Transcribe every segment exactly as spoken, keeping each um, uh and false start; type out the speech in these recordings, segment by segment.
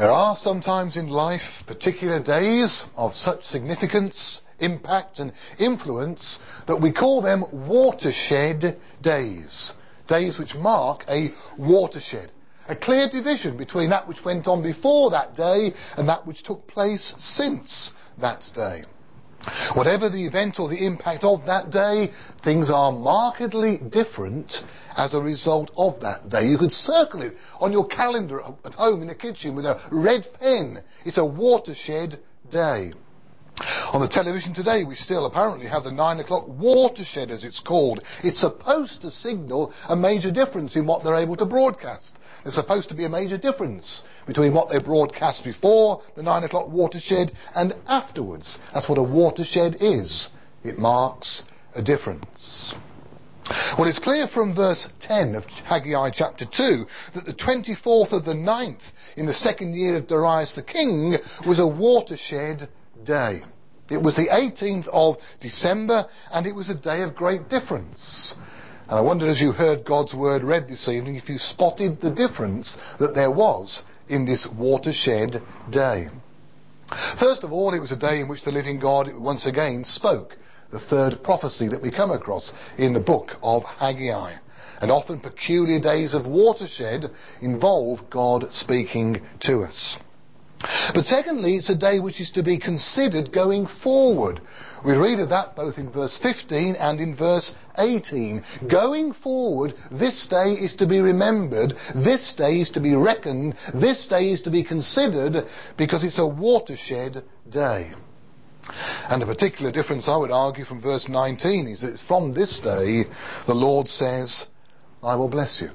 There are sometimes in life particular days of such significance, impact and influence that we call them watershed days. Days which mark a watershed. A clear division between that which went on before that day and that which took place since that day. Whatever the event or the impact of that day, things are markedly different as a result of that day. You could circle it on your calendar at home in the kitchen with a red pen. It's a watershed day. On the television today, we still apparently have the nine o'clock watershed, as it's called. It's supposed to signal a major difference in what they're able to broadcast. There's supposed to be a major difference between what they broadcast before the nine o'clock watershed and afterwards. That's what a watershed is. It marks a difference. Well, it's clear from verse ten of Haggai chapter two that the twenty-fourth of the ninth in the second year of Darius the king was a watershed day. It was the eighteenth of December, and it was a day of great difference. And I wondered, as you heard God's word read this evening, if you spotted the difference that there was in this watershed day. First of all, it was a day in which the living God once again spoke. The third prophecy that we come across in the book of Haggai. And often peculiar days of watershed involve God speaking to us. But secondly, it's a day which is to be considered going forward. We read of that both in verse fifteen and in verse eighteen. Going forward, this day is to be remembered, this day is to be reckoned, this day is to be considered, because it's a watershed day. And a particular difference, I would argue, from verse nineteen is that from this day the Lord says, I will bless you.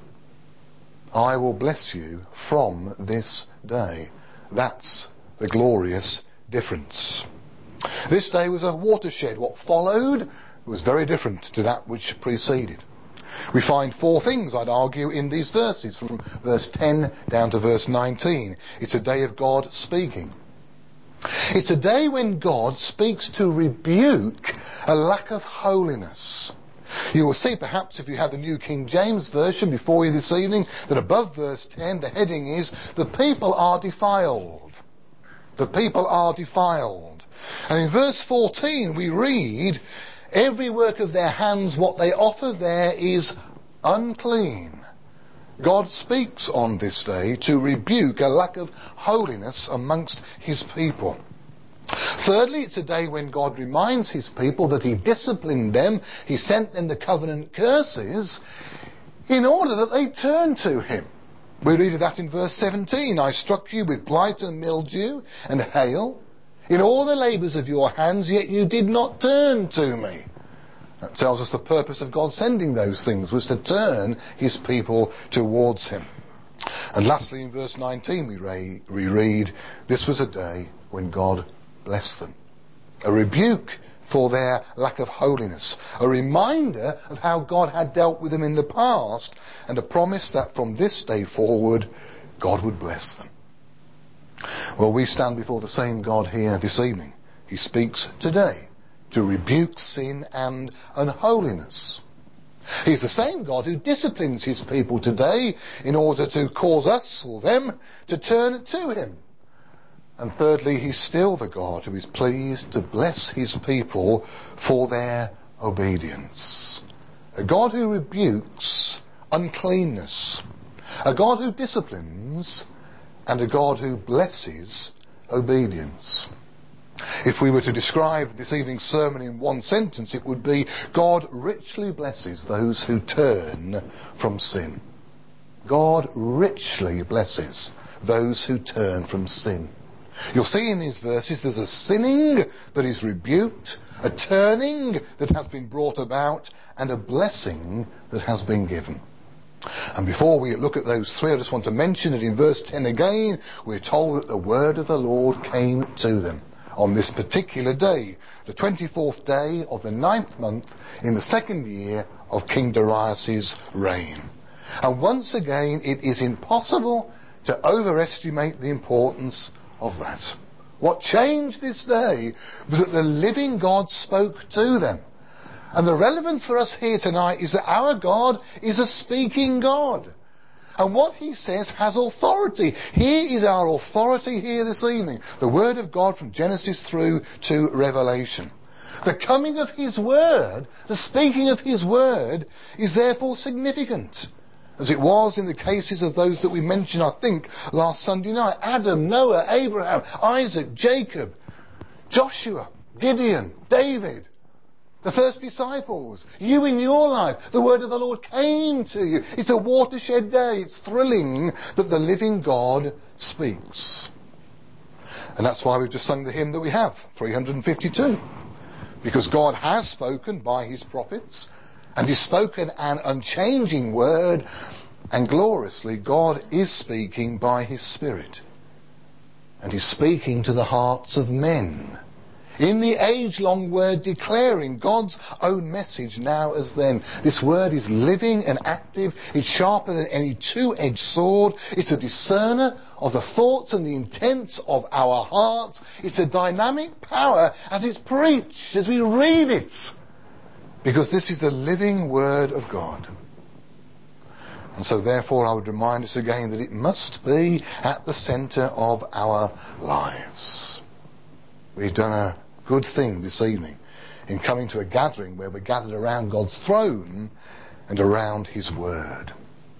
I will bless you from this day. That's the glorious difference. This day was a watershed. What followed was very different to that which preceded. We find four things, I'd argue, in these verses, from verse ten down to verse nineteen. It's a day of God speaking. It's a day when God speaks to rebuke a lack of holiness. You will see, perhaps, if you have the New King James Version before you this evening, that above verse ten, the heading is, the people are defiled. The people are defiled. And in verse fourteen, we read, every work of their hands, what they offer there is unclean. God speaks on this day to rebuke a lack of holiness amongst his people. Thirdly, it's a day when God reminds his people that he disciplined them, he sent them the covenant curses in order that they turn to him. We read of that in verse seventeen. I struck you with blight and mildew and hail in all the labours of your hands, yet you did not turn to me. That tells us the purpose of God sending those things was to turn his people towards him. And lastly, in verse nineteen we, re- we read, this was a day when God blessed them. A rebuke for their lack of holiness. A reminder of how God had dealt with them in the past, and a promise that from this day forward God would bless them. Well, we stand before the same God here this evening. He speaks today to rebuke sin and unholiness. He's the same God who disciplines his people today in order to cause us or them to turn to him. And thirdly, he's still the God who is pleased to bless his people for their obedience. A God who rebukes uncleanness. A God who disciplines, and a God who blesses obedience. If we were to describe this evening's sermon in one sentence, it would be, God richly blesses those who turn from sin. God richly blesses those who turn from sin. You'll see in these verses there's a sinning that is rebuked, a turning that has been brought about, and a blessing that has been given. And before we look at those three, I just want to mention that in verse ten again, we're told that the word of the Lord came to them on this particular day, the twenty-fourth day of the ninth month in the second year of King Darius' reign. And once again, it is impossible to overestimate the importance of that. What changed this day was that the living God spoke to them. And the relevance for us here tonight is that our God is a speaking God. And what he says has authority. Here is our authority here this evening. The Word of God from Genesis through to Revelation. The coming of his Word, the speaking of his Word, is therefore significant. As it was in the cases of those that we mentioned, I think, last Sunday night. Adam, Noah, Abraham, Isaac, Jacob, Joshua, Gideon, David, the first disciples, you in your life. The word of the Lord came to you. It's a watershed day. It's thrilling that the living God speaks. And that's why we've just sung the hymn that we have, three hundred fifty-two. Because God has spoken by his prophets, and he's spoken an unchanging word, and gloriously God is speaking by his Spirit. And he's speaking to the hearts of men. In the age-long word declaring God's own message now as then. This word is living and active. It's sharper than any two-edged sword. It's a discerner of the thoughts and the intents of our hearts. It's a dynamic power as it's preached, as we read it. Because this is the living word of God. And so therefore I would remind us again that it must be at the centre of our lives. We've done a good thing this evening in coming to a gathering where we're gathered around God's throne and around his word.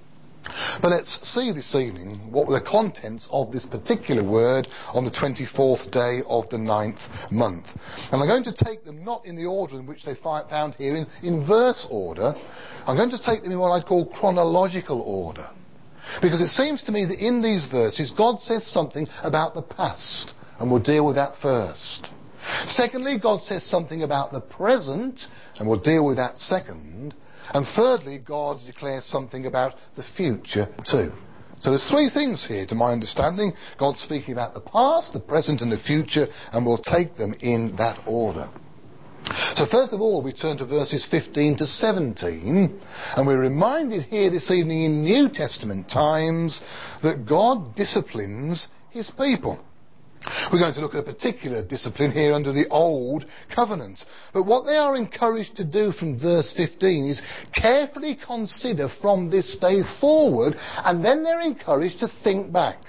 But let's see this evening what were the contents of this particular word on the twenty-fourth day of the ninth month. And I'm going to take them not in the order in which they find found here in, in verse order. I'm going to take them in what I call chronological order. Because it seems to me that in these verses God says something about the past, and we'll deal with that first. Secondly, God says something about the present, and we'll deal with that second. And thirdly, God declares something about the future too. So there's three things here to my understanding. God speaking about the past, the present and the future, and we'll take them in that order. So first of all, we turn to verses fifteen to seventeen, and we're reminded here this evening in New Testament times that God disciplines his people. We're going to look at a particular discipline here under the Old Covenant. But what they are encouraged to do from verse fifteen is carefully consider from this day forward, and then they're encouraged to think back.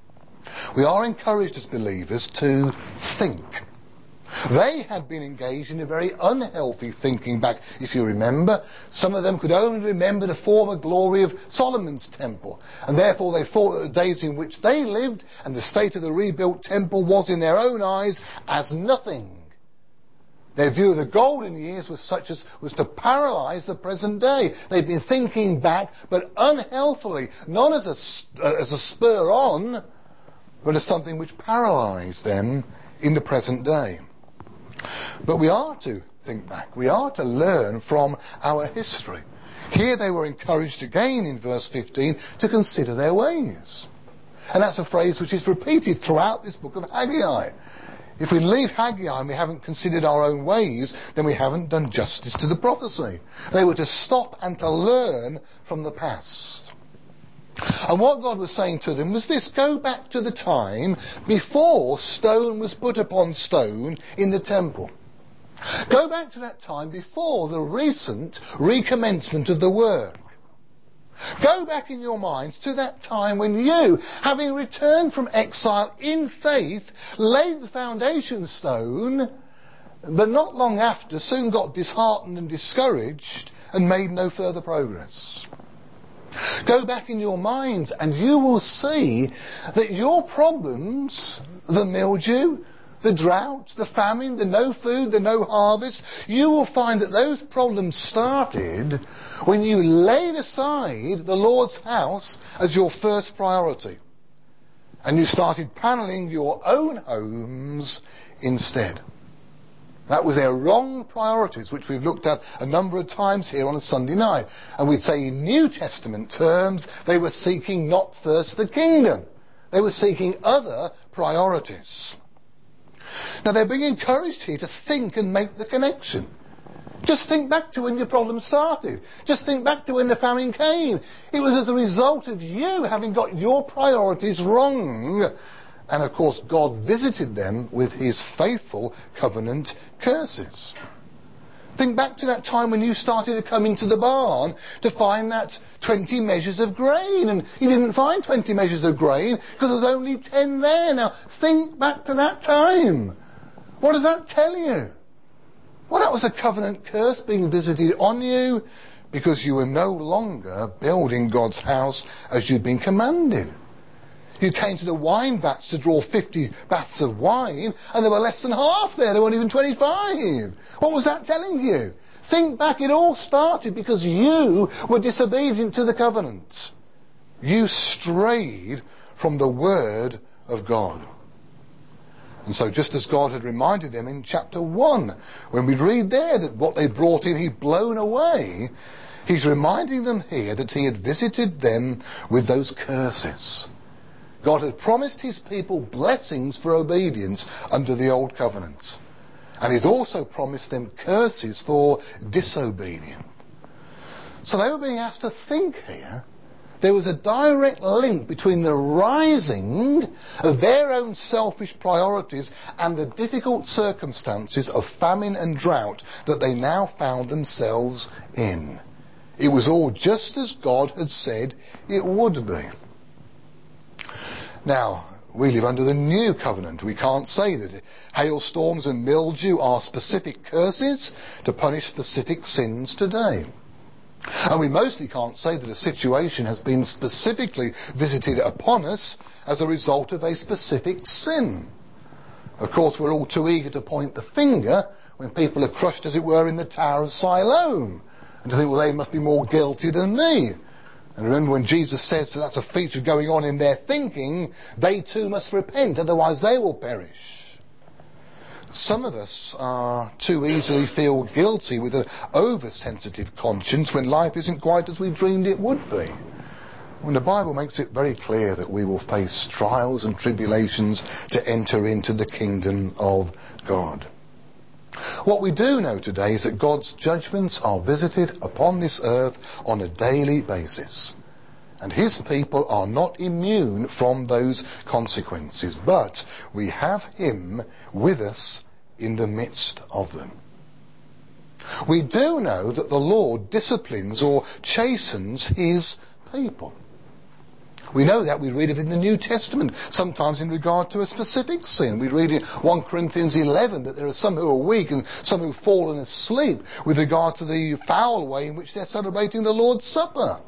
We are encouraged as believers to think. They had been engaged in a very unhealthy thinking back, if you remember. Some of them could only remember the former glory of Solomon's temple, and therefore they thought that the days in which they lived and the state of the rebuilt temple was in their own eyes as nothing. Their view of the golden years was such as was to paralyse the present day. They'd been thinking back, but unhealthily, not as a, uh, as a spur on, but as something which paralysed them in the present day. But we are to think back. We are to learn from our history. Here they were encouraged again in verse fifteen to consider their ways. And that's a phrase which is repeated throughout this book of Haggai. If we leave Haggai and we haven't considered our own ways, then we haven't done justice to the prophecy. They were to stop and to learn from the past. And what God was saying to them was this: go back to the time before stone was put upon stone in the temple. Go back to that time before the recent recommencement of the work. Go back in your minds to that time when you, having returned from exile in faith, laid the foundation stone, but not long after soon got disheartened and discouraged and made no further progress. Go back in your minds and you will see that your problems, the mildew, the drought, the famine, the no food, the no harvest, you will find that those problems started when you laid aside the Lord's house as your first priority. And you started panelling your own homes instead. That was their wrong priorities, which we've looked at a number of times here on a Sunday night. And we'd say in New Testament terms, they were seeking not first the kingdom. They were seeking other priorities. Now they're being encouraged here to think and make the connection. Just think back to when your problem started. Just think back to when the famine came. It was as a result of you having got your priorities wrong. And of course God visited them with his faithful covenant curses. Think back to that time when you started to come into the barn to find that twenty measures of grain, and you didn't find twenty measures of grain because there's only ten there. Now think back to that time. What does that tell you? Well, that was a covenant curse being visited on you because you were no longer building God's house as you'd been commanded. You came to the wine vats to draw fifty baths of wine, and there were less than half there. There weren't even twenty-five. What was that telling you? Think back, it all started because you were disobedient to the covenant. You strayed from the word of God. And so just as God had reminded them in chapter one, when we read there that what they brought in he'd blown away, he's reminding them here that he had visited them with those curses. God had promised his people blessings for obedience under the old covenant. And he's also promised them curses for disobedience. So they were being asked to think here. There was a direct link between the rising of their own selfish priorities and the difficult circumstances of famine and drought that they now found themselves in. It was all just as God had said it would be. Now, we live under the new covenant. We can't say that hailstorms and mildew are specific curses to punish specific sins today. And we mostly can't say that a situation has been specifically visited upon us as a result of a specific sin. Of course, we're all too eager to point the finger when people are crushed, as it were, in the Tower of Siloam, and to think, well, they must be more guilty than me. And remember when Jesus says that that's a feature going on in their thinking, they too must repent, otherwise they will perish. Some of us are too easily feel guilty with an oversensitive conscience when life isn't quite as we dreamed it would be. When the Bible makes it very clear that we will face trials and tribulations to enter into the kingdom of God. What we do know today is that God's judgments are visited upon this earth on a daily basis. And his people are not immune from those consequences, but we have him with us in the midst of them. We do know that the Lord disciplines or chastens his people. We know that. We read it in the New Testament, sometimes in regard to a specific sin. We read in First Corinthians eleven that there are some who are weak and some who have fallen asleep with regard to the foul way in which they're celebrating the Lord's Supper.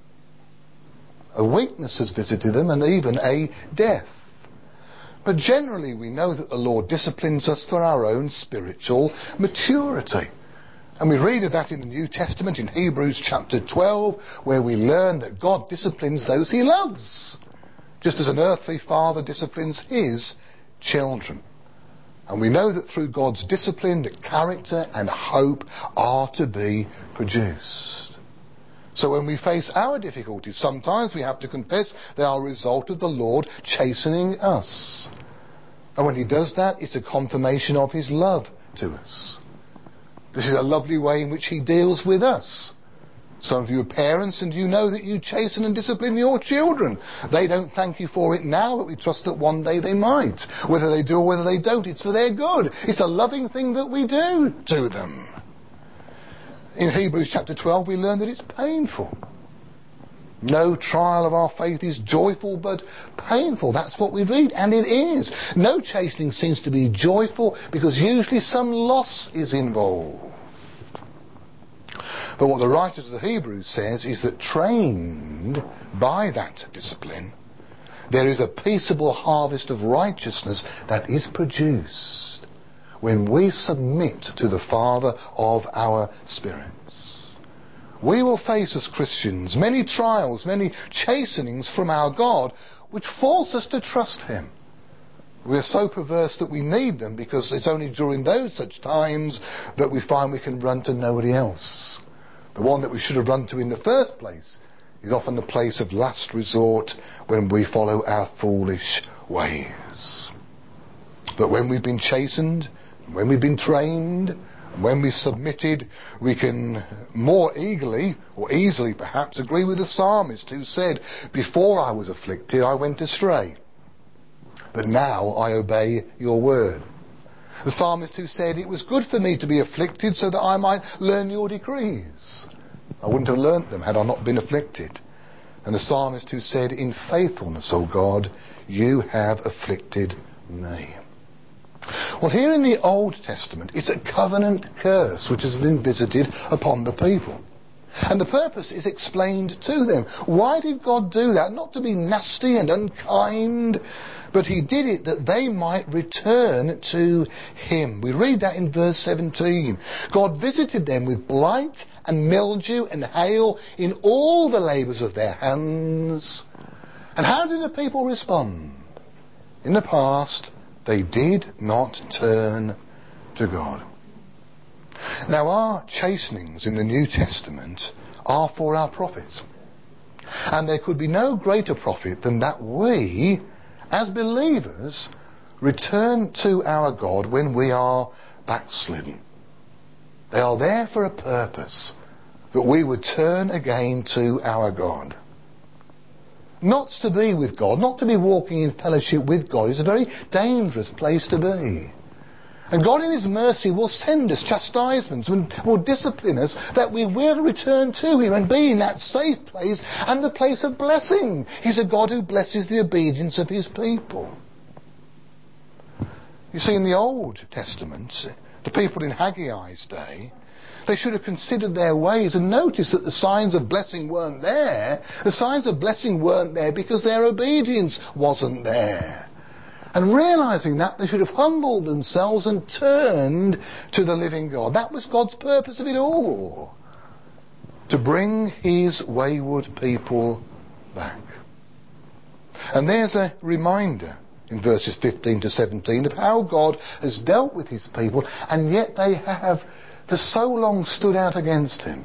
A weakness has visited them, and even a death. But generally we know that the Lord disciplines us for our own spiritual maturity. And we read of that in the New Testament in Hebrews chapter twelve, where we learn that God disciplines those he loves, just as an earthly father disciplines his children. And we know that through God's discipline that character and hope are to be produced. So when we face our difficulties, sometimes we have to confess they are a result of the Lord chastening us. And when he does that, it's a confirmation of his love to us. This is a lovely way in which he deals with us. Some of you are parents and you know that you chasten and discipline your children. They don't thank you for it now, but we trust that one day they might. Whether they do or whether they don't, it's for their good. It's a loving thing that we do to them. In Hebrews chapter twelve we learn that it's painful. No trial of our faith is joyful but painful. That's what we read, and it is. No chastening seems to be joyful because usually some loss is involved. But what the writer to the Hebrews says is that trained by that discipline, there is a peaceable harvest of righteousness that is produced when we submit to the Father of our spirits. We will face as Christians many trials, many chastenings from our God, which force us to trust him. We are so perverse that we need them because it's only during those such times that we find we can run to nobody else. The one that we should have run to in the first place is often the place of last resort when we follow our foolish ways. But when we've been chastened, when we've been trained, when we submitted, we can more eagerly, or easily perhaps, agree with the psalmist who said, "Before I was afflicted, I went astray, but now I obey your word." The psalmist who said, "It was good for me to be afflicted so that I might learn your decrees. I wouldn't have learnt them had I not been afflicted." And the psalmist who said, "In faithfulness, O God, you have afflicted me." Well, here in the Old Testament, it's a covenant curse which has been visited upon the people. And the purpose is explained to them. Why did God do that? Not to be nasty and unkind, but he did it that they might return to him. We read that in verse seventeen. God visited them with blight and mildew and hail in all the labours of their hands. And how did the people respond? In the past, they did not turn to God. Now, our chastenings in the New Testament are for our profit. And there could be no greater profit than that we, as believers, return to our God when we are backslidden. They are there for a purpose, that we would turn again to our God. Not to be with God, not to be walking in fellowship with God, is a very dangerous place to be. And God in his mercy will send us chastisements and will discipline us that we will return to him and be in that safe place and the place of blessing. He's a God who blesses the obedience of his people. You see, in the Old Testament, the people in Haggai's day, they should have considered their ways and noticed that the signs of blessing weren't there. The signs of blessing weren't there because their obedience wasn't there. And realising that, they should have humbled themselves and turned to the living God. That was God's purpose of it all. To bring his wayward people back. And there's a reminder in verses fifteen to seventeen of how God has dealt with his people, and yet they have for so long stood out against him.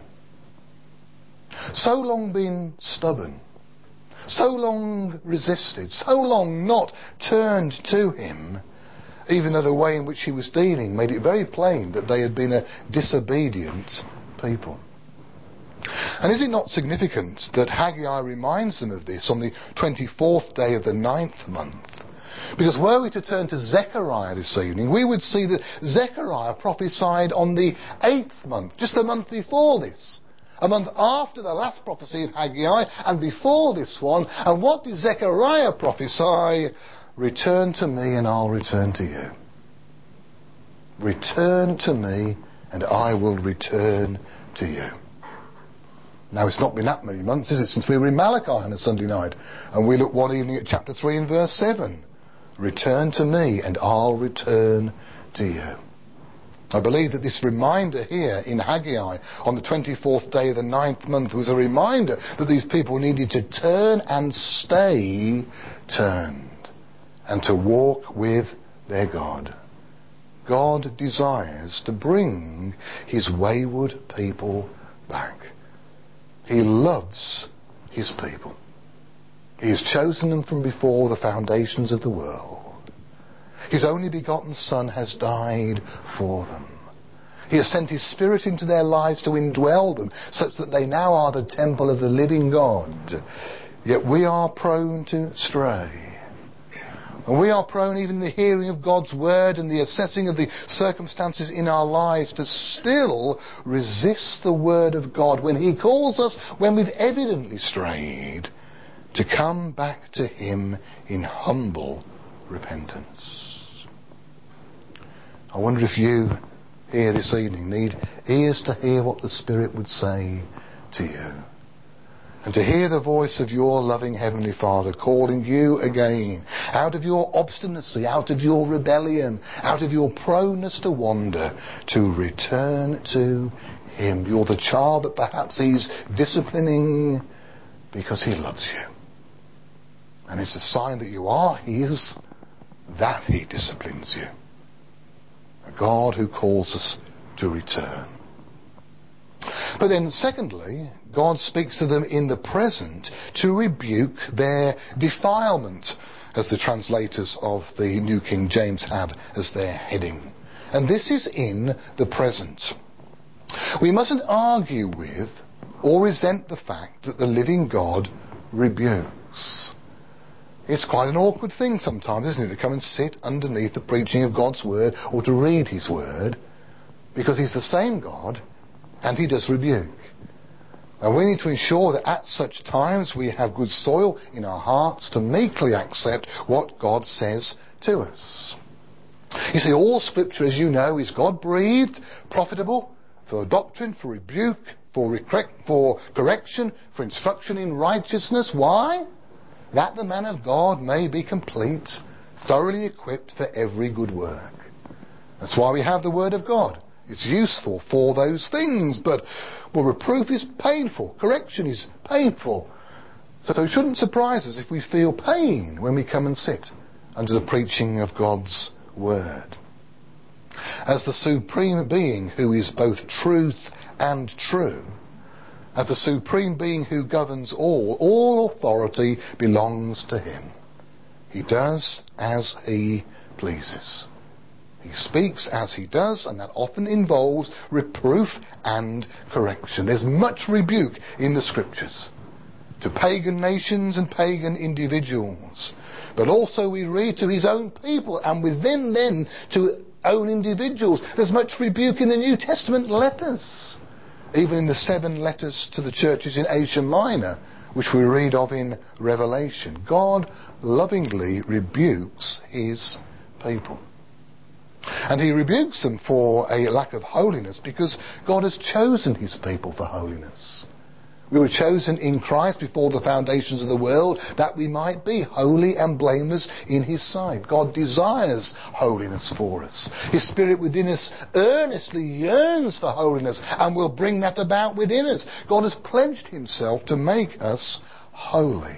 So long been stubborn. So long resisted, so long not turned to him, even though the way in which he was dealing made it very plain that they had been a disobedient people. And is it not significant that Haggai reminds them of this on the twenty-fourth day of the ninth month? Because were we to turn to Zechariah this evening, we would see that Zechariah prophesied on the eighth month, just a month before this. A month after the last prophecy of Haggai and before this one. And what did Zechariah prophesy? Return to me and I'll return to you. Return to me and I will return to you. Now, it's not been that many months, is it, since we were in Malachi on a Sunday night. And we looked one evening at chapter three and verse seven. Return to me and I'll return to you. I believe that this reminder here in Haggai on the twenty-fourth day of the ninth month was a reminder that these people needed to turn and stay turned and to walk with their God. God desires to bring his wayward people back. He loves his people. He has chosen them from before the foundations of the world. His only begotten Son has died for them. He has sent his Spirit into their lives to indwell them, such that they now are the temple of the living God. Yet we are prone to stray. And we are prone, even in the hearing of God's word and the assessing of the circumstances in our lives, to still resist the word of God when he calls us, when we've evidently strayed, to come back to him in humble repentance. I wonder if you here this evening need ears to hear what the Spirit would say to you. And to hear the voice of your loving Heavenly Father calling you again out of your obstinacy, out of your rebellion, out of your proneness to wander, to return to him. You're the child that perhaps he's disciplining because he loves you. And it's a sign that you are his, that he disciplines you. A God who calls us to return. But then secondly, God speaks to them in the present to rebuke their defilement, as the translators of the New King James have as their heading. And this is in the present. We mustn't argue with or resent the fact that the living God rebukes. It's quite an awkward thing sometimes, isn't it, to come and sit underneath the preaching of God's word or to read his word, because he's the same God and he does rebuke. And we need to ensure that at such times we have good soil in our hearts to meekly accept what God says to us. You see, all scripture, as you know, is God-breathed, profitable for doctrine, for rebuke, for, recre- for correction, for instruction in righteousness. Why? That the man of God may be complete, thoroughly equipped for every good work. That's why we have the Word of God. It's useful for those things, but well, reproof is painful, correction is painful. So it shouldn't surprise us if we feel pain when we come and sit under the preaching of God's Word. As the supreme being who is both truth and true, as the supreme being who governs all, all authority belongs to him. He does as he pleases. He speaks as he does, and that often involves reproof and correction. There's much rebuke in the scriptures to pagan nations and pagan individuals. But also we read to his own people, and within then to own individuals. There's much rebuke in the New Testament letters. Even in the seven letters to the churches in Asia Minor, which we read of in Revelation. God lovingly rebukes his people. And he rebukes them for a lack of holiness because God has chosen his people for holiness. We were chosen in Christ before the foundations of the world that we might be holy and blameless in his sight. God desires holiness for us. His Spirit within us earnestly yearns for holiness and will bring that about within us. God has pledged himself to make us holy.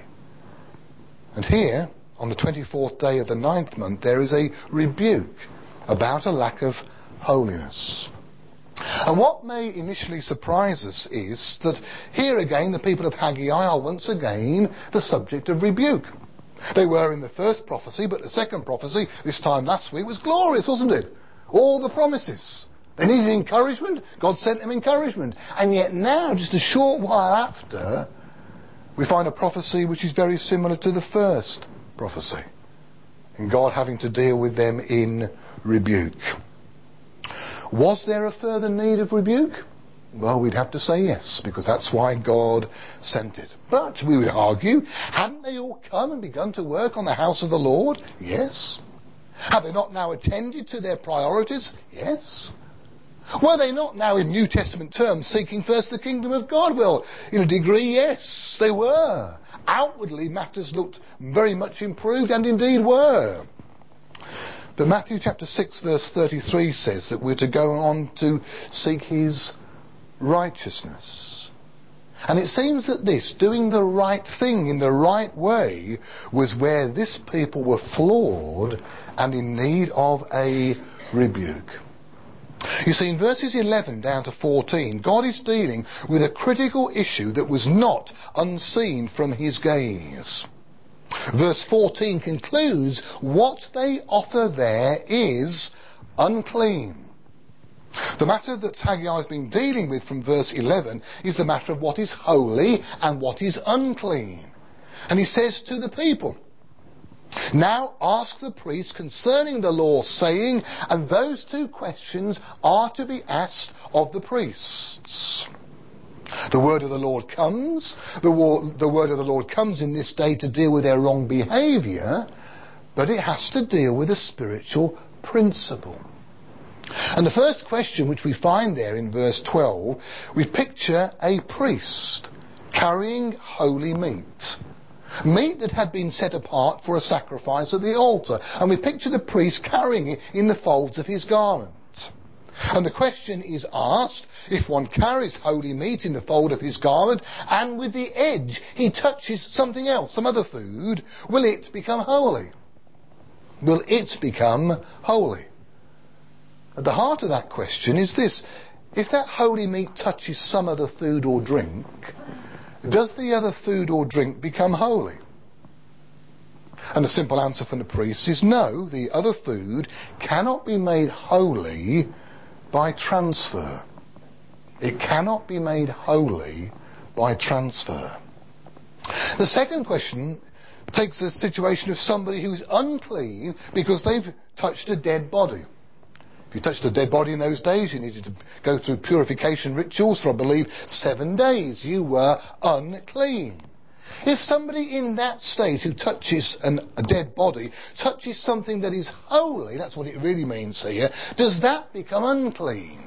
And here, on the twenty-fourth day of the ninth month, there is a rebuke about a lack of holiness. And what may initially surprise us is that here again the people of Haggai are once again the subject of rebuke. They were in the first prophecy, but the second prophecy, this time last week, was glorious, wasn't it? All the promises. They needed encouragement, God sent them encouragement. And yet now, just a short while after, we find a prophecy which is very similar to the first prophecy, and God having to deal with them in rebuke. Was there a further need of rebuke? Well, we'd have to say yes, because that's why God sent it. But we would argue, hadn't they all come and begun to work on the house of the Lord? Yes. Have they not now attended to their priorities? Yes. Were they not now, in New Testament terms, seeking first the kingdom of God? Well, in a degree, yes, they were. Outwardly, matters looked very much improved, and indeed were. But Matthew chapter six verse thirty-three says that we're to go on to seek his righteousness. And it seems that this, doing the right thing in the right way, was where this people were flawed and in need of a rebuke. You see, in verses eleven down to fourteen, God is dealing with a critical issue that was not unseen from his gaze. Verse fourteen concludes, what they offer there is unclean. The matter that Haggai has been dealing with from verse eleven is the matter of what is holy and what is unclean. And he says to the people, now ask the priests concerning the law, saying, and those two questions are to be asked of the priests. The word of the Lord comes. The, war, the word of the Lord comes in this day to deal with their wrong behaviour, but it has to deal with a spiritual principle. And the first question which we find there in verse twelve, we picture a priest carrying holy meat. Meat that had been set apart for a sacrifice at the altar. And we picture the priest carrying it in the folds of his garment. And the question is asked, if one carries holy meat in the fold of his garment, and with the edge he touches something else, some other food, will it become holy? Will it become holy? At the heart of that question is this: if that holy meat touches some other food or drink, does the other food or drink become holy? And the simple answer from the priest is no, the other food cannot be made holy by transfer. It cannot be made holy by transfer. The second question takes the situation of somebody who's unclean because they've touched a dead body. If you touched a dead body in those days, you needed to go through purification rituals for, I believe, seven days. You were unclean. If somebody in that state who touches an, a dead body touches something that is holy, that's what it really means here, does that become unclean?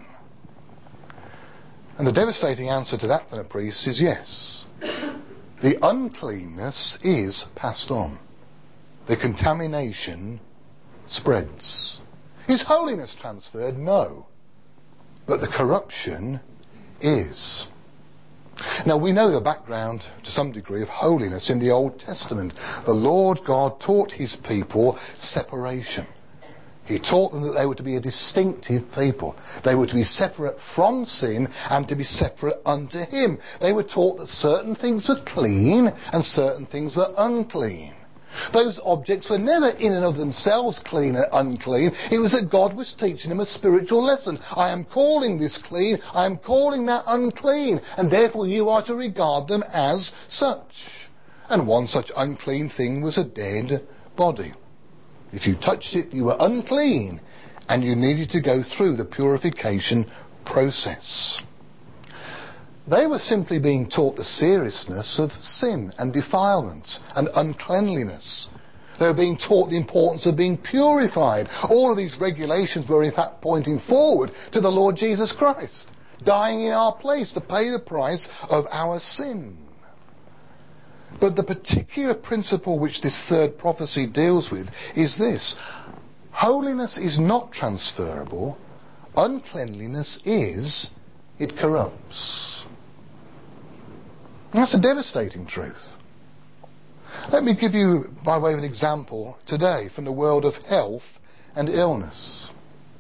And the devastating answer to that for the priest is yes. The uncleanness is passed on. The contamination spreads. Is holiness transferred? No. But the corruption is. Now we know the background to some degree of holiness in the Old Testament. The Lord God taught his people separation. He taught them that they were to be a distinctive people. They were to be separate from sin and to be separate unto him. They were taught that certain things were clean and certain things were unclean. Those objects were never in and of themselves clean and unclean. It was that God was teaching them a spiritual lesson. I am calling this clean, I am calling that unclean, and therefore you are to regard them as such. And one such unclean thing was a dead body. If you touched it, you were unclean, and you needed to go through the purification process. They were simply being taught the seriousness of sin and defilement and uncleanliness. They were being taught the importance of being purified. All of these regulations were in fact pointing forward to the Lord Jesus Christ, dying in our place to pay the price of our sin. But the particular principle which this third prophecy deals with is this. Holiness is not transferable. Uncleanliness is. It corrupts. And that's a devastating truth. Let me give you, by way of an example, today from the world of health and illness.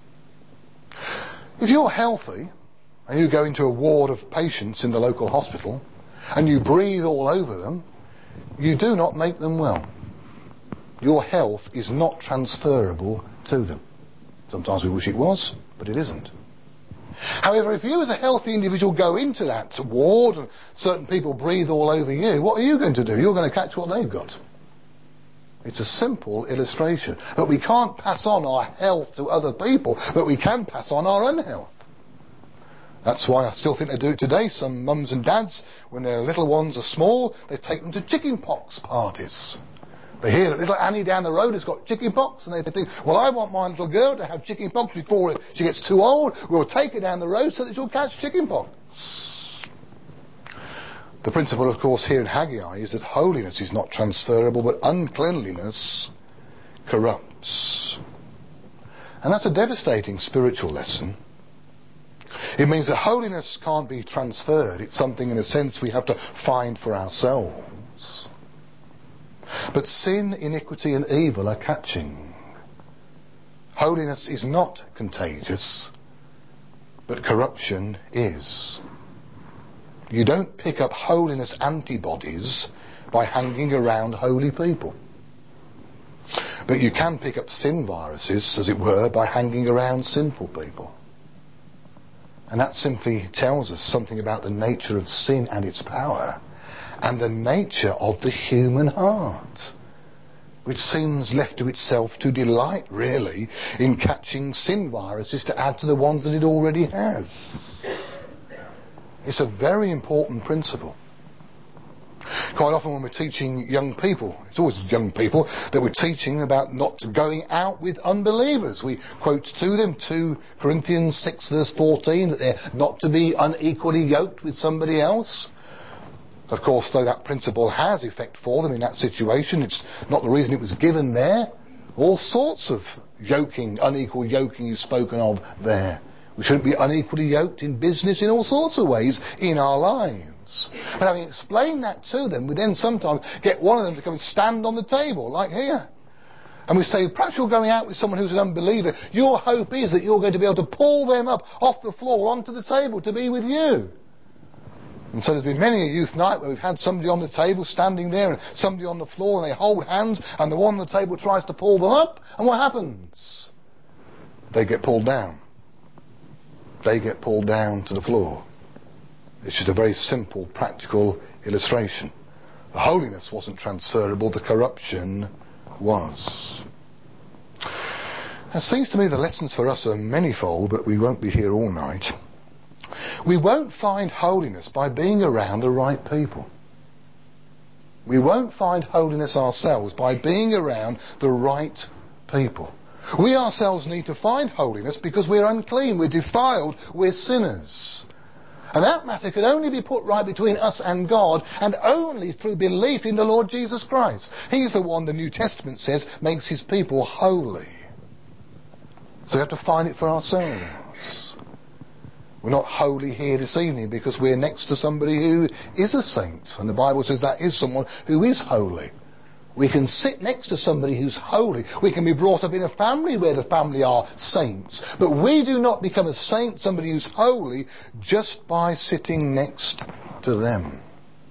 If you're healthy and you go into a ward of patients in the local hospital and you breathe all over them, you do not make them well. Your health is not transferable to them. Sometimes we wish it was, but it isn't. However, if you as a healthy individual go into that ward and certain people breathe all over you, what are you going to do? You're going to catch what they've got. It's a simple illustration. But we can't pass on our health to other people, but we can pass on our unhealth. That's why I still think they do it today. Some mums and dads, when their little ones are small, they take them to chicken pox parties. They hear that little Annie down the road has got chicken pox, and they think, well, I want my little girl to have chicken pox before she gets too old. We'll take her down the road so that she'll catch chicken pox. The principle, of course, here in Haggai is that holiness is not transferable, but uncleanliness corrupts. And that's a devastating spiritual lesson. It means that holiness can't be transferred. It's something, in a sense, we have to find for ourselves. But sin, iniquity and evil are catching. Holiness is not contagious, but corruption is. You don't pick up holiness antibodies by hanging around holy people. But you can pick up sin viruses, as it were, by hanging around sinful people. And that simply tells us something about the nature of sin and its power, and the nature of the human heart, which seems left to itself to delight, really, in catching sin viruses to add to the ones that it already has. It's a very important principle. Quite often when we're teaching young people, it's always young people that we're teaching about not going out with unbelievers. We quote to them two Corinthians six verse fourteen that they're not to be unequally yoked with somebody else. Of course, though that principle has effect for them in that situation, it's not the reason it was given there. All sorts of yoking, unequal yoking is spoken of there. We shouldn't be unequally yoked in business in all sorts of ways in our lives. But having explained that to them, we then sometimes get one of them to come and stand on the table, like here. And we say, perhaps you're going out with someone who's an unbeliever. Your hope is that you're going to be able to pull them up off the floor onto the table to be with you. And so there's been many a youth night where we've had somebody on the table standing there and somebody on the floor, and they hold hands, and the one on the table tries to pull them up, and what happens? They get pulled down. They get pulled down to the floor. It's just a very simple, practical illustration. The holiness wasn't transferable, the corruption was. It seems to me the lessons for us are manifold, but we won't be here all night. We won't find holiness by being around the right people. We won't find holiness ourselves by being around the right people. We ourselves need to find holiness because we're unclean, we're defiled, we're sinners. And that matter can only be put right between us and God, and only through belief in the Lord Jesus Christ. He's the one the New Testament says makes his people holy. So we have to find it for ourselves. We're not holy here this evening because we're next to somebody who is a saint. And the Bible says that is someone who is holy. We can sit next to somebody who's holy. We can be brought up in a family where the family are saints. But we do not become a saint, somebody who's holy, just by sitting next to them.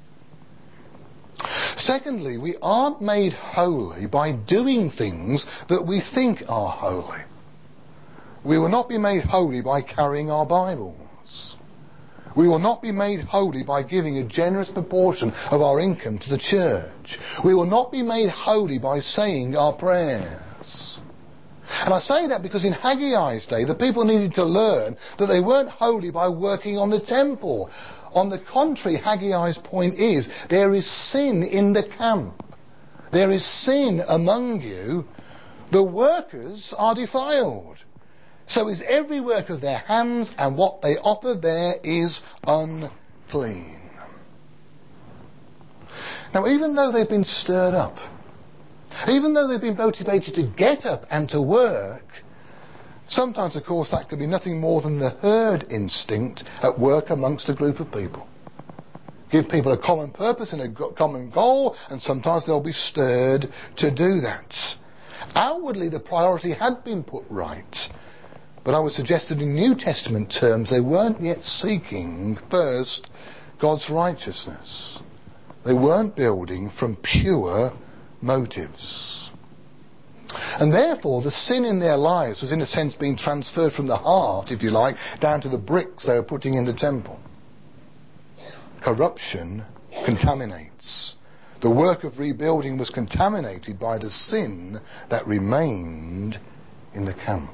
Secondly, we aren't made holy by doing things that we think are holy. We will not be made holy by carrying our Bibles. We will not be made holy by giving a generous proportion of our income to the church. We will not be made holy by saying our prayers. And I say that because in Haggai's day, the people needed to learn that they weren't holy by working on the temple. On the contrary, Haggai's point is, there is sin in the camp. There is sin among you. The workers are defiled. So is every work of their hands, and what they offer there is unclean. Now, even though they've been stirred up, even though they've been motivated to get up and to work, sometimes, of course, that could be nothing more than the herd instinct at work amongst a group of people. Give people a common purpose and a common goal, and sometimes they'll be stirred to do that. Outwardly, the priority had been put right. But I would suggest that in New Testament terms, they weren't yet seeking first God's righteousness. They weren't building from pure motives. And therefore, the sin in their lives was in a sense being transferred from the heart, if you like, down to the bricks they were putting in the temple. Corruption contaminates. The work of rebuilding was contaminated by the sin that remained in the camp.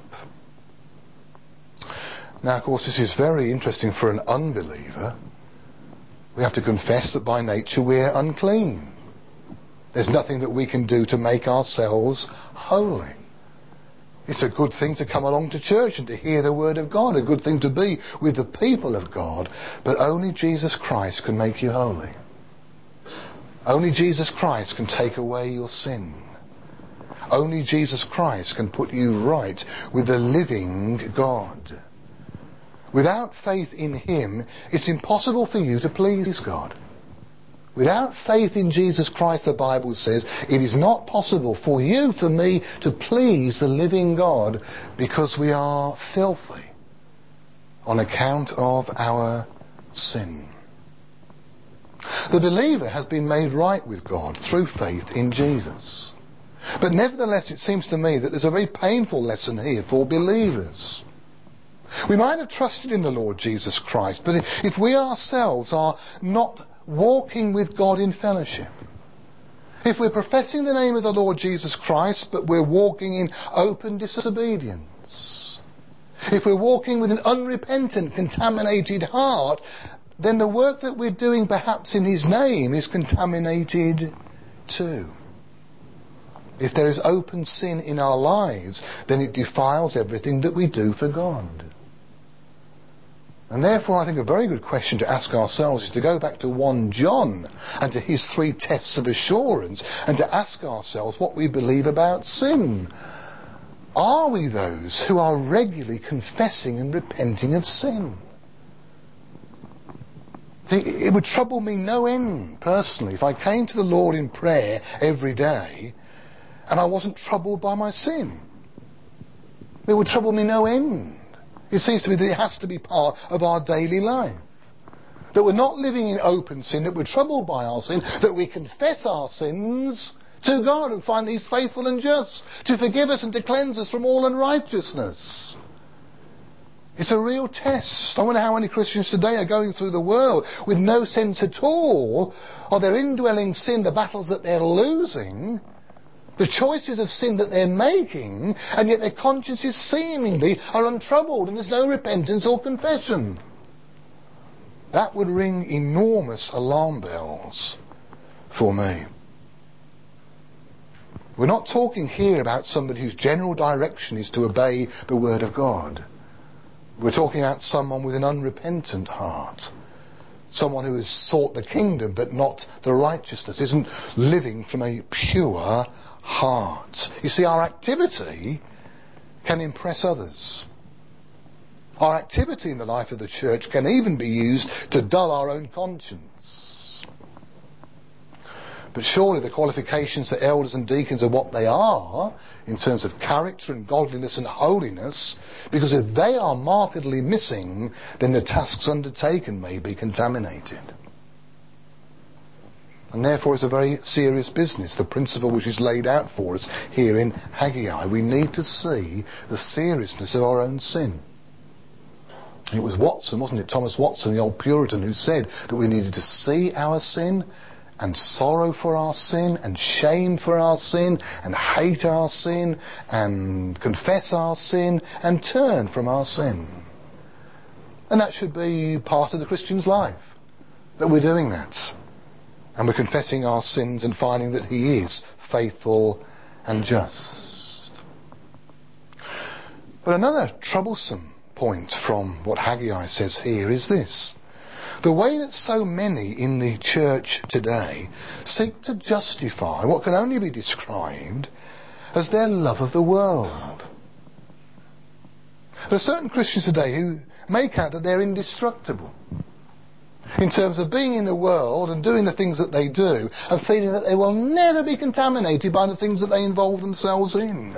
Now, of course, this is very interesting for an unbeliever. We have to confess that by nature we're unclean. There's nothing that we can do to make ourselves holy. It's a good thing to come along to church and to hear the Word of God, a good thing to be with the people of God, but only Jesus Christ can make you holy. Only Jesus Christ can take away your sin. Only Jesus Christ can put you right with the living God. Without faith in Him, it's impossible for you to please God. Without faith in Jesus Christ, the Bible says, it is not possible for you, for me, to please the living God because we are filthy on account of our sin. The believer has been made right with God through faith in Jesus. But nevertheless, it seems to me that there's a very painful lesson here for believers. We might have trusted in the Lord Jesus Christ, but if we ourselves are not walking with God in fellowship, if we're professing the name of the Lord Jesus Christ, but we're walking in open disobedience, if we're walking with an unrepentant, contaminated heart, then the work that we're doing perhaps in His name is contaminated too. If there is open sin in our lives, then it defiles everything that we do for God. And therefore I think a very good question to ask ourselves is to go back to First John and to his three tests of assurance and to ask ourselves what we believe about sin. Are we those who are regularly confessing and repenting of sin? See, it would trouble me no end, personally, if I came to the Lord in prayer every day and I wasn't troubled by my sin. It would trouble me no end. It seems to me that it has to be part of our daily life. That we're not living in open sin, that we're troubled by our sin, that we confess our sins to God and find He's faithful and just to forgive us and to cleanse us from all unrighteousness. It's a real test. I wonder how many Christians today are going through the world with no sense at all of their indwelling sin, the battles that they're losing, the choices of sin that they're making, and yet their consciences seemingly are untroubled and there's no repentance or confession. That would ring enormous alarm bells for me. We're not talking here about somebody whose general direction is to obey the Word of God. We're talking about someone with an unrepentant heart. Someone who has sought the kingdom but not the righteousness, isn't living from a pure heart. You see, our activity can impress others. Our activity in the life of the church can even be used to dull our own conscience. But surely the qualifications for elders and deacons are what they are in terms of character and godliness and holiness, because if they are markedly missing, then the tasks undertaken may be contaminated. And therefore it's a very serious business, the principle which is laid out for us here in Haggai. We need to see the seriousness of our own sin. It was Watson, wasn't it, Thomas Watson, the old Puritan, who said that we needed to see our sin and sorrow for our sin and shame for our sin and hate our sin and confess our sin and turn from our sin. And that should be part of the Christian's life, that we're doing that. And we're confessing our sins and finding that He is faithful and just. But another troublesome point from what Haggai says here is this. The way that so many in the church today seek to justify what can only be described as their love of the world. There are certain Christians today who make out that they're indestructible in terms of being in the world and doing the things that they do and feeling that they will never be contaminated by the things that they involve themselves in.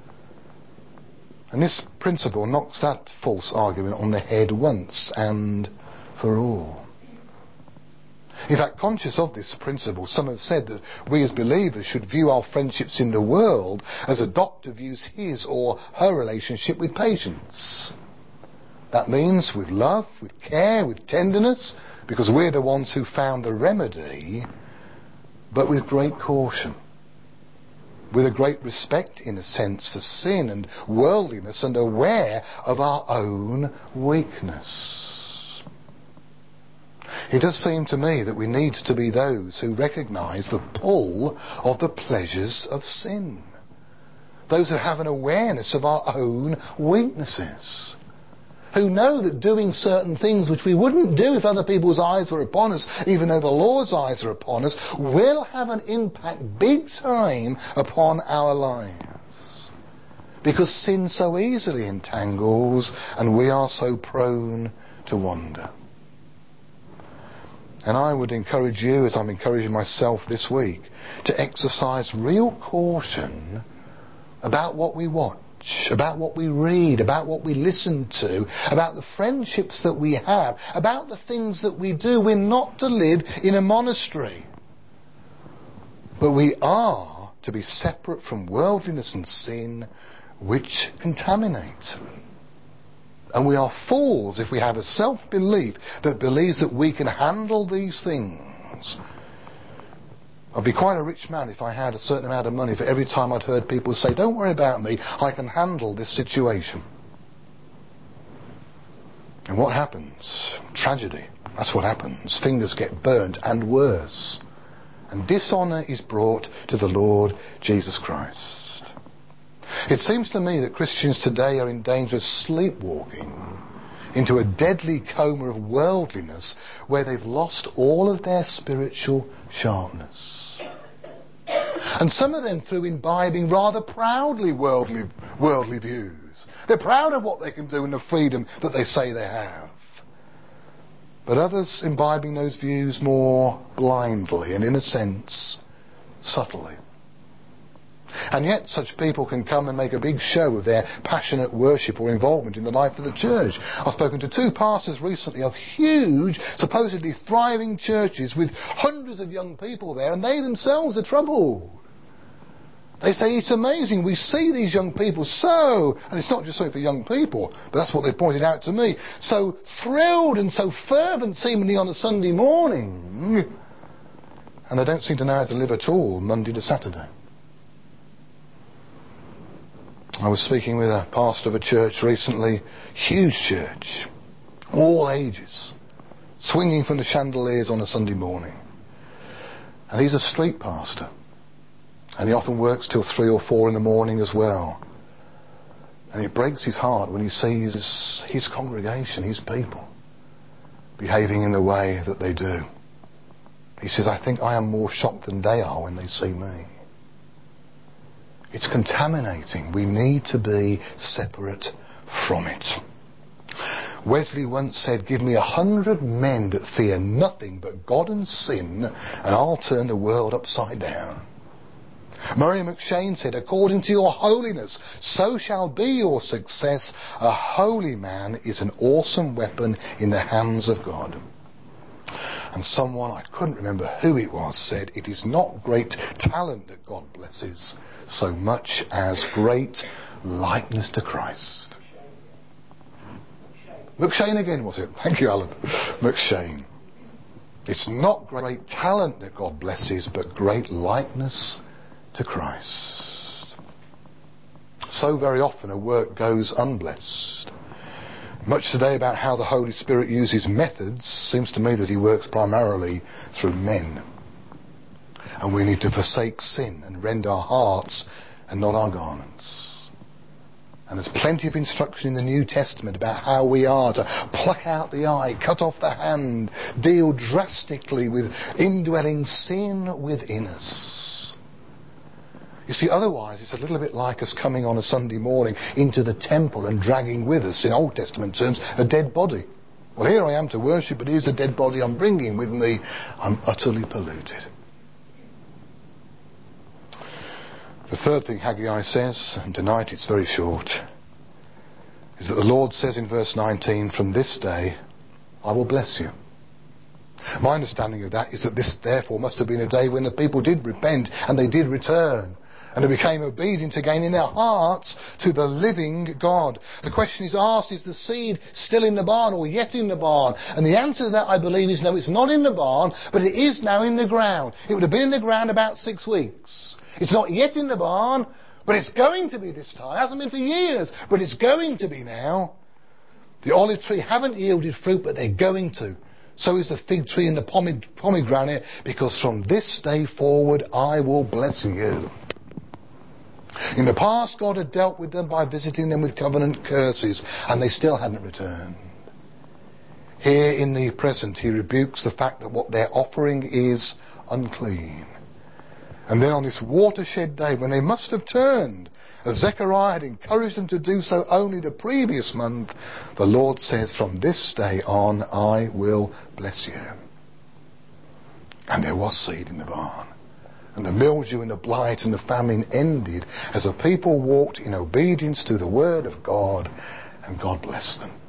And this principle knocks that false argument on the head once and for all. In fact, conscious of this principle, some have said that we as believers should view our friendships in the world as a doctor views his or her relationship with patients. That means with love, with care, with tenderness, because we're the ones who found the remedy, but with great caution. With a great respect, in a sense, for sin and worldliness and aware of our own weakness. It does seem to me that we need to be those who recognise the pull of the pleasures of sin. Those who have an awareness of our own weaknesses. Who know that doing certain things which we wouldn't do if other people's eyes were upon us, even though the Lord's eyes are upon us, will have an impact big time upon our lives. Because sin so easily entangles and we are so prone to wander. And I would encourage you, as I'm encouraging myself this week, to exercise real caution about what we watch, about what we read, about what we listen to, about the friendships that we have, about the things that we do. We're not to live in a monastery, but we are to be separate from worldliness and sin which contaminate. And we are fools if we have a self-belief that believes that we can handle these things. I'd be quite a rich man if I had a certain amount of money for every time I'd heard people say, don't worry about me, I can handle this situation. And what happens? Tragedy. That's what happens. Fingers get burnt and worse. And dishonour is brought to the Lord Jesus Christ. It seems to me that Christians today are in danger of sleepwalking into a deadly coma of worldliness where they've lost all of their spiritual sharpness. And some of them through imbibing rather proudly worldly, worldly views. They're proud of what they can do and the freedom that they say they have. But others imbibing those views more blindly and in a sense subtly. And yet such people can come and make a big show of their passionate worship or involvement in the life of the church. I've spoken to two pastors recently of huge, supposedly thriving churches with hundreds of young people there, and they themselves are troubled. They say it's amazing. We see these young people so, and it's not just something for young people, but that's what they pointed out to me, so thrilled and so fervent seemingly on a Sunday morning, and they don't seem to know how to live at all Monday to Saturday. I was speaking with a pastor of a church recently, huge church, all ages, swinging from the chandeliers on a Sunday morning. And he's a street pastor. And he often works till three or four in the morning as well. And it breaks his heart when he sees his, his congregation, his people, behaving in the way that they do. He says, I think I am more shocked than they are when they see me. It's contaminating. We need to be separate from it. Wesley once said, give me a hundred men that fear nothing but God and sin, and I'll turn the world upside down. Murray McShane said, according to your holiness, so shall be your success. A holy man is an awesome weapon in the hands of God. And someone, I couldn't remember who it was, said, it is not great talent that God blesses so much as great likeness to Christ. McShane again, was it? Thank you, Alan. McShane. It's not great talent that God blesses, but great likeness to Christ. So very often a work goes unblessed. Much today about how the Holy Spirit uses methods, seems to me that he works primarily through men. And we need to forsake sin and rend our hearts and not our garments. And there's plenty of instruction in the New Testament about how we are to pluck out the eye, cut off the hand, deal drastically with indwelling sin within us. You see, otherwise it's a little bit like us coming on a Sunday morning into the temple and dragging with us, in Old Testament terms, a dead body. Well, here I am to worship, but here's a dead body I'm bringing with me. I'm utterly polluted. The third thing Haggai says, and tonight it's very short, is that the Lord says in verse nineteen, from this day I will bless you. My understanding of that is that this therefore must have been a day when the people did repent and they did return. And they became obedient again in their hearts to the living God. The question is asked, is the seed still in the barn or yet in the barn? And the answer to that, I believe, is no, it's not in the barn, but it is now in the ground. It would have been in the ground about six weeks. It's not yet in the barn, but it's going to be this time. It hasn't been for years, but it's going to be now. The olive tree haven't yielded fruit, but they're going to. So is the fig tree and the pomegranate, because from this day forward I will bless you. In the past, God had dealt with them by visiting them with covenant curses, and they still hadn't returned. Here in the present, he rebukes the fact that what they're offering is unclean. And then on this watershed day, when they must have turned, as Zechariah had encouraged them to do so only the previous month, the Lord says, from this day on, I will bless you. And there was seed in the barn. And the mildew and the blight and the famine ended as the people walked in obedience to the word of God, and God blessed them.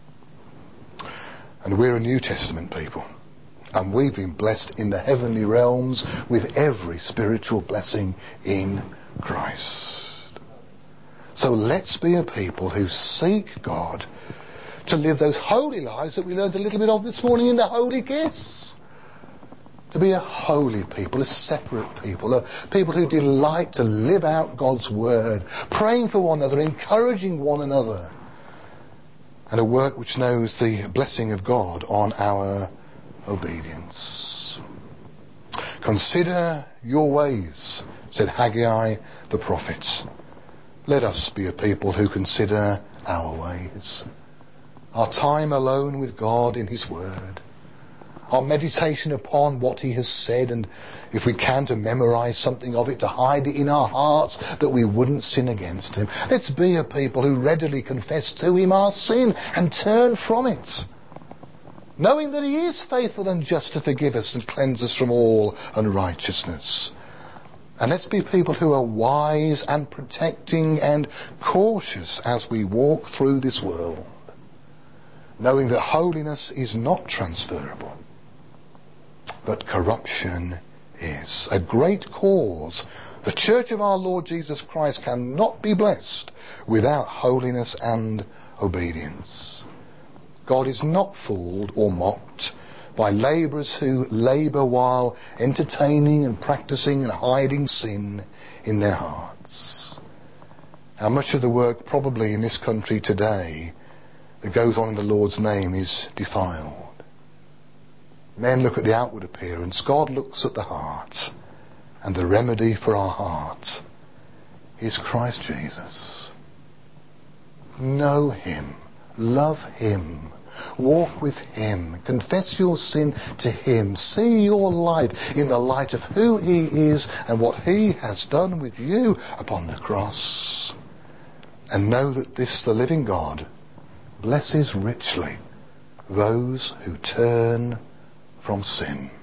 And we're a New Testament people, and we've been blessed in the heavenly realms with every spiritual blessing in Christ. So let's be a people who seek God to live those holy lives that we learned a little bit of this morning in the Holy Kiss. To be a holy people, a separate people, a people who delight to live out God's word, praying for one another, encouraging one another, and a work which knows the blessing of God on our obedience. Consider your ways, said Haggai the prophet. Let us be a people who consider our ways, our time alone with God in his word, our meditation upon what he has said, and if we can, to memorize something of it, to hide it in our hearts that we wouldn't sin against him. Let's be a people who readily confess to him our sin and turn from it, knowing that he is faithful and just to forgive us and cleanse us from all unrighteousness. And let's be people who are wise and protecting and cautious as we walk through this world, knowing that holiness is not transferable, but corruption is. A great cause The church of our Lord Jesus Christ cannot be blessed without holiness and obedience. God is not fooled or mocked by labourers who labour while entertaining and practising and hiding sin in their hearts. How much of the work probably in this country today that goes on in the Lord's name is defiled. Men look at the outward appearance. God looks at the heart. And the remedy for our heart is Christ Jesus. Know Him. Love Him. Walk with Him. Confess your sin to Him. See your life in the light of who He is and what He has done with you upon the cross. And know that this, the living God, blesses richly those who turn from sin.